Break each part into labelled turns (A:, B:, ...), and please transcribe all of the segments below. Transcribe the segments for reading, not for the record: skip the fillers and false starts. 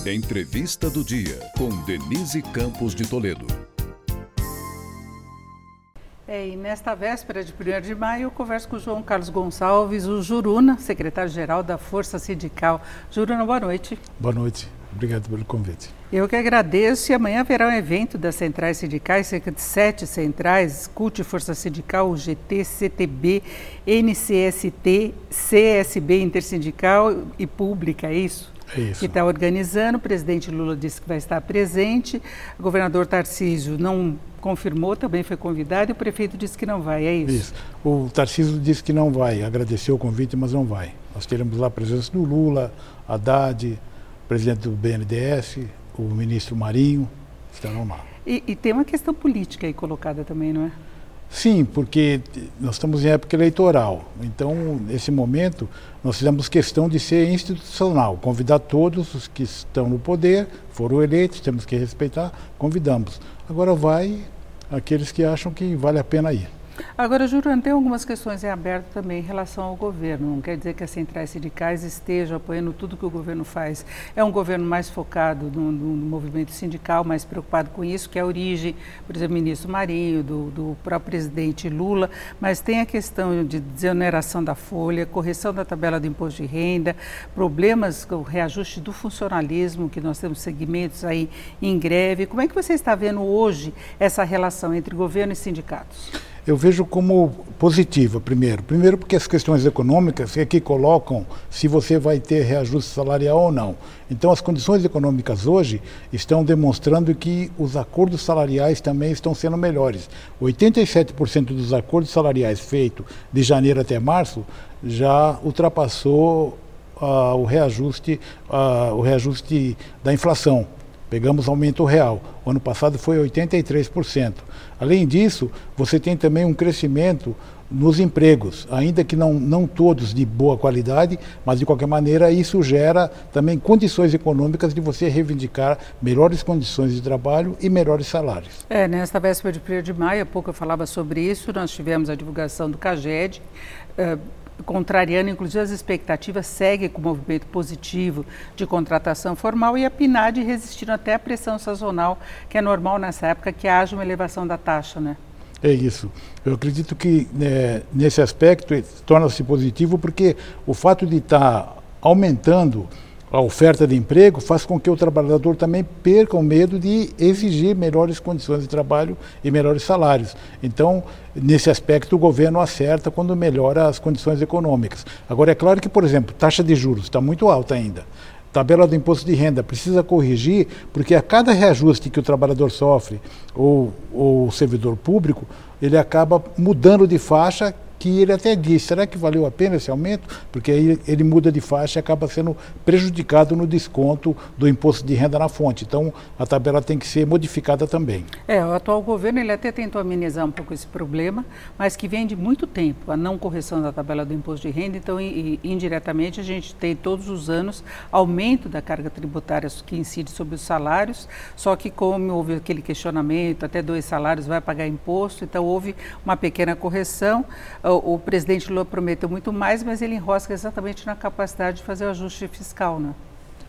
A: Entrevista do dia com Denise Campos de Toledo.
B: E nesta véspera de 1º de maio, eu converso com o João Carlos Gonçalves, o Juruna, secretário-geral da Força Sindical. Juruna, boa noite.
C: Boa noite. Obrigado pelo convite.
B: Eu que agradeço, e amanhã haverá um evento das centrais sindicais, cerca de 7 centrais, CUT, Força Sindical, UGT, CTB, NCST, CSB Intersindical e Pública, é isso?
C: É isso.
B: Que está organizando. O presidente Lula disse que vai estar presente, o governador Tarcísio não confirmou, também foi convidado, e o prefeito disse que não vai, é isso?
C: Isso. O Tarcísio disse que não vai, agradeceu o convite, mas não vai. Nós teremos lá a presença do Lula, Haddad, presidente do BNDES, o ministro Marinho, estarão lá.
B: E tem uma questão política aí colocada também, não é?
C: Sim, porque nós estamos em época eleitoral, então nesse momento nós fizemos questão de ser institucional, convidar todos os que estão no poder, foram eleitos, temos que respeitar, convidamos. Agora vai aqueles que acham que vale a pena ir.
B: Agora, Jurana, tem algumas questões em aberto também em relação ao governo. Não quer dizer que as centrais sindicais estejam apoiando tudo que o governo faz. É um governo mais focado no movimento sindical, mais preocupado com isso, que é a origem, por exemplo, do ministro Marinho, do próprio presidente Lula, mas tem a questão de desoneração da folha, correção da tabela do imposto de renda, problemas com o reajuste do funcionalismo, que nós temos segmentos aí em greve. Como é que você está vendo hoje essa relação entre governo e sindicatos?
C: Eu vejo como positiva, primeiro porque as questões econômicas é que colocam se você vai ter reajuste salarial ou não. Então as condições econômicas hoje estão demonstrando que os acordos salariais também estão sendo melhores. 87% dos acordos salariais feitos de janeiro até março já ultrapassou o reajuste da inflação. Pegamos aumento real. O ano passado foi 83%. Além disso, você tem também um crescimento nos empregos, ainda que não todos de boa qualidade, mas de qualquer maneira isso gera também condições econômicas de você reivindicar melhores condições de trabalho e melhores salários.
B: Nesta véspera de 1º de maio, há pouco eu falava sobre isso, nós tivemos a divulgação do CAGED, contrariando inclusive as expectativas, segue com o movimento positivo de contratação formal, e a PNAD resistindo até à pressão sazonal, que é normal nessa época que haja uma elevação da taxa, né?
C: É isso. Eu acredito que nesse aspecto torna-se positivo porque o fato de estar aumentando a oferta de emprego faz com que o trabalhador também perca o medo de exigir melhores condições de trabalho e melhores salários. Então, nesse aspecto, o governo acerta quando melhora as condições econômicas. Agora, é claro que, por exemplo, taxa de juros está muito alta ainda. Tabela do imposto de renda precisa corrigir, porque a cada reajuste que o trabalhador sofre ou o servidor público, ele acaba mudando de faixa, que ele até diz, será que valeu a pena esse aumento? Porque aí ele muda de faixa e acaba sendo prejudicado no desconto do imposto de renda na fonte. Então, a tabela tem que ser modificada também.
B: O atual governo ele até tentou amenizar um pouco esse problema, mas que vem de muito tempo, a não correção da tabela do imposto de renda. Então, indiretamente, a gente tem todos os anos aumento da carga tributária que incide sobre os salários, só que como houve aquele questionamento, até 2 salários vai pagar imposto, então houve uma pequena correção. O presidente Lula prometeu muito mais, mas ele enrosca exatamente na capacidade de fazer o ajuste fiscal, né?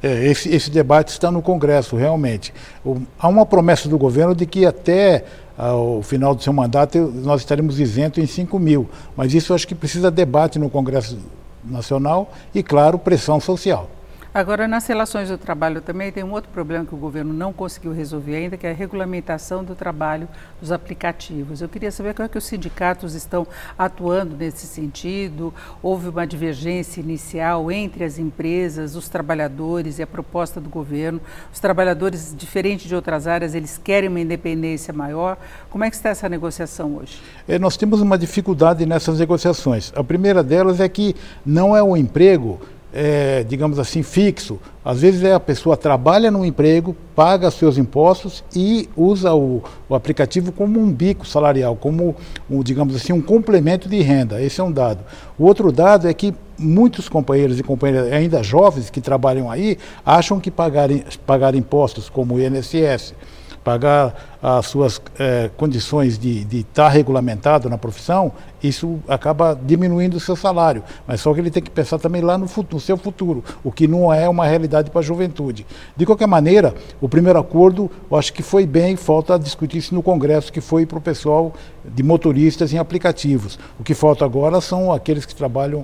C: Esse debate está no Congresso, realmente. Há uma promessa do governo de que até o final do seu mandato nós estaremos isentos em 5 mil, mas isso eu acho que precisa debate no Congresso Nacional e, claro, pressão social.
B: Agora, nas relações do trabalho também tem um outro problema que o governo não conseguiu resolver ainda, que é a regulamentação do trabalho dos aplicativos. Eu queria saber como é que os sindicatos estão atuando nesse sentido. Houve uma divergência inicial entre as empresas, os trabalhadores e a proposta do governo. Os trabalhadores, diferente de outras áreas, eles querem uma independência maior. Como é que está essa negociação hoje?
C: Nós temos uma dificuldade nessas negociações. A primeira delas é que não é um emprego digamos assim, fixo. Às vezes a pessoa trabalha no emprego, paga seus impostos e usa o aplicativo como um bico salarial, como, digamos assim, um complemento de renda. Esse é um dado. O outro dado é que muitos companheiros e companheiras ainda jovens que trabalham aí acham que pagar impostos como o INSS, pagar as suas condições de estar regulamentado na profissão, isso acaba diminuindo o seu salário. Mas só que ele tem que pensar também lá no seu futuro, o que não é uma realidade para a juventude. De qualquer maneira, o primeiro acordo, eu acho que foi bem, falta discutir isso no Congresso, que foi para o pessoal de motoristas em aplicativos. O que falta agora são aqueles que trabalham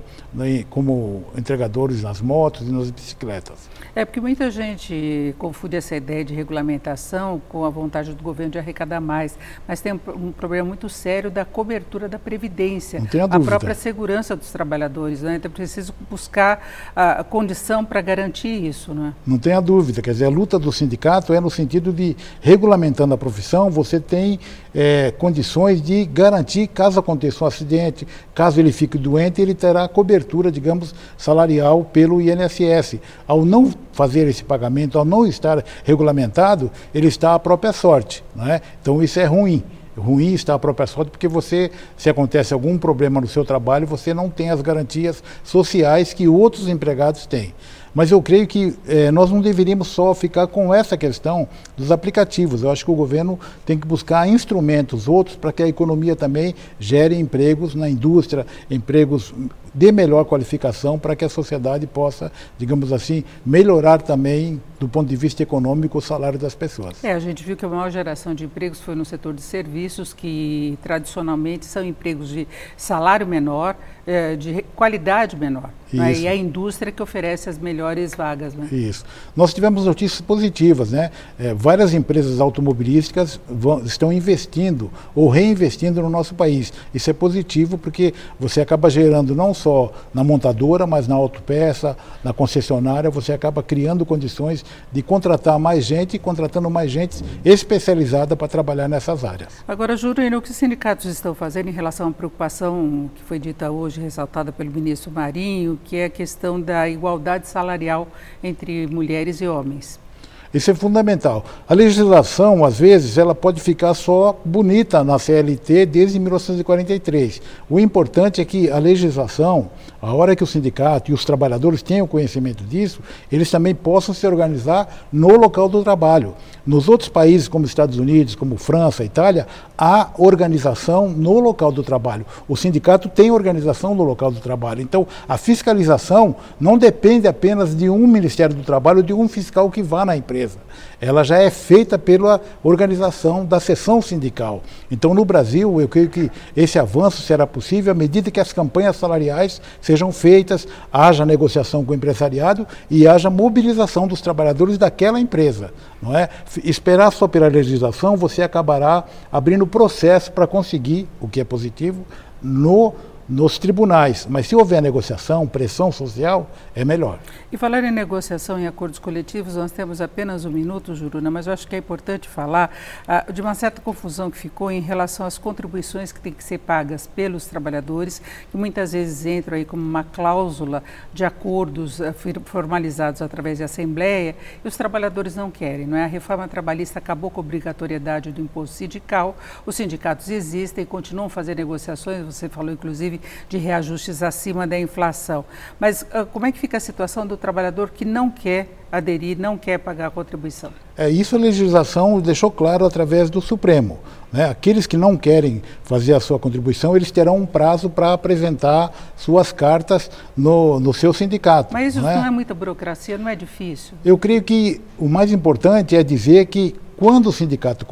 C: como entregadores nas motos e nas bicicletas.
B: Porque muita gente confunde essa ideia de regulamentação com a vontade do governo de arrecadar mais, mas tem um problema muito sério da cobertura da Previdência, a própria segurança dos trabalhadores, né? Então é preciso buscar a condição para garantir isso, né?
C: Não tenha dúvida, quer dizer, a luta do sindicato é no sentido de, regulamentando a profissão, você tem condições de garantir, caso aconteça um acidente, caso ele fique doente, ele terá cobertura, digamos, salarial pelo INSS. Ao não fazer esse pagamento, ao não estar regulamentado, ele está à própria sorte, né? Então isso é ruim. Ruim está à própria sorte porque você, se acontece algum problema no seu trabalho, você não tem as garantias sociais que outros empregados têm. Mas eu creio que nós não deveríamos só ficar com essa questão dos aplicativos. Eu acho que o governo tem que buscar instrumentos outros para que a economia também gere empregos na indústria, empregos de melhor qualificação, para que a sociedade possa, digamos assim, melhorar também, do ponto de vista econômico, o salário das pessoas.
B: A gente viu que a maior geração de empregos foi no setor de serviços, que tradicionalmente são empregos de salário menor, de qualidade menor. Né? E a indústria que oferece as melhores vagas. Né?
C: Isso. Nós tivemos notícias positivas, né? Várias empresas automobilísticas estão investindo ou reinvestindo no nosso país. Isso é positivo porque você acaba gerando não só na montadora, mas na autopeça, na concessionária, você acaba criando condições de contratar mais gente e contratando mais gente especializada para trabalhar nessas áreas.
B: Agora, Jurino, o que os sindicatos estão fazendo em relação à preocupação que foi dita hoje, ressaltada pelo ministro Marinho, que é a questão da igualdade salarial entre mulheres e homens?
C: Isso é fundamental. A legislação, às vezes, ela pode ficar só bonita na CLT desde 1943. O importante é que a legislação, a hora que o sindicato e os trabalhadores tenham conhecimento disso, eles também possam se organizar no local do trabalho. Nos outros países, como Estados Unidos, como França, Itália, há organização no local do trabalho. O sindicato tem organização no local do trabalho. Então, a fiscalização não depende apenas de um Ministério do Trabalho, de um fiscal que vá na empresa. Ela já é feita pela organização da seção sindical. Então, no Brasil, eu creio que esse avanço será possível à medida que as campanhas salariais sejam feitas, haja negociação com o empresariado e haja mobilização dos trabalhadores daquela empresa. Não é? Esperar só pela legislação, você acabará abrindo processo para conseguir, o que é positivo, nos tribunais, mas se houver negociação, pressão social, é melhor.
B: E falar em negociação em acordos coletivos, nós temos apenas um minuto, Juruna, mas eu acho que é importante falar de uma certa confusão que ficou em relação às contribuições que têm que ser pagas pelos trabalhadores, que muitas vezes entram aí como uma cláusula de acordos formalizados através de assembleia, e os trabalhadores não querem, não é? A reforma trabalhista acabou com a obrigatoriedade do imposto sindical, os sindicatos existem e continuam a fazer negociações, você falou inclusive de reajustes acima da inflação. Mas como é que fica a situação do trabalhador que não quer aderir, não quer pagar a contribuição?
C: Isso a legislação deixou claro através do Supremo. Né? Aqueles que não querem fazer a sua contribuição, eles terão um prazo para apresentar suas cartas no seu sindicato.
B: Mas isso não é muita burocracia, não é difícil?
C: Eu creio que o mais importante é dizer que quando o sindicato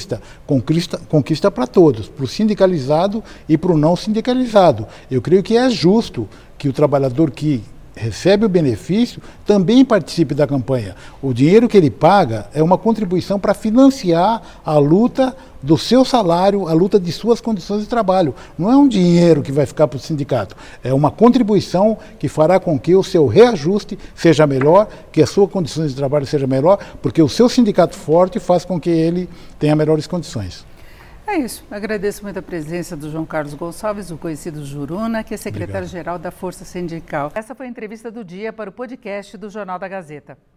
C: conquista para todos, para o sindicalizado e para o não sindicalizado. Eu creio que é justo que o trabalhador que recebe o benefício também participe da campanha. O dinheiro que ele paga é uma contribuição para financiar a luta do seu salário, a luta de suas condições de trabalho. Não é um dinheiro que vai ficar para o sindicato, é uma contribuição que fará com que o seu reajuste seja melhor, que as suas condições de trabalho sejam melhor, porque o seu sindicato forte faz com que ele tenha melhores condições.
B: É isso. Agradeço muito a presença do João Carlos Gonçalves, o conhecido Juruna, que é secretário-geral da Força Sindical. Essa foi a entrevista do dia para o podcast do Jornal da Gazeta.